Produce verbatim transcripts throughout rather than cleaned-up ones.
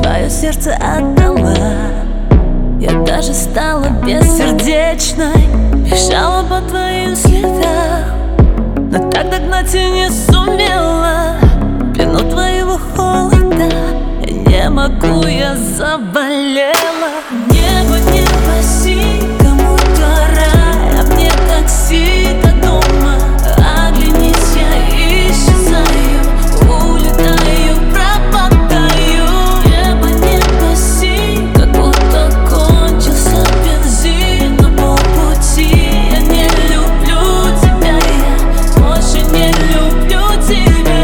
свое сердце отдала. Я даже стала бессердечной, бежала по твоим следам, но так догнать и не сумела. Плену твоего холода я не могу, я заболела. Небо, не проси, кому-то рай, а мне такси до дома. Оглянись, я исчезаю, улетаю, пропадаю. Небо, не проси, как будто кончился бензин на полпути. Я не люблю тебя, я больше не люблю тебя.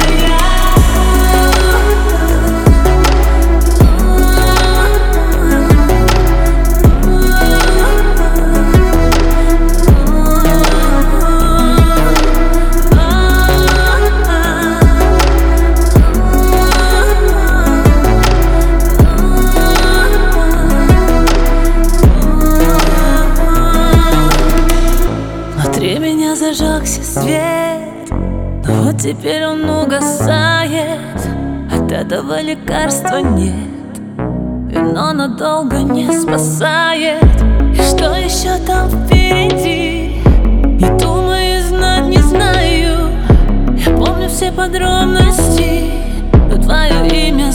Внутри меня зажегся свет, но вот теперь он угасает. От этого лекарства нет, вино надолго не спасает. И что еще там впереди, не думаю, знать не знаю. Я помню все подробности, но твое имя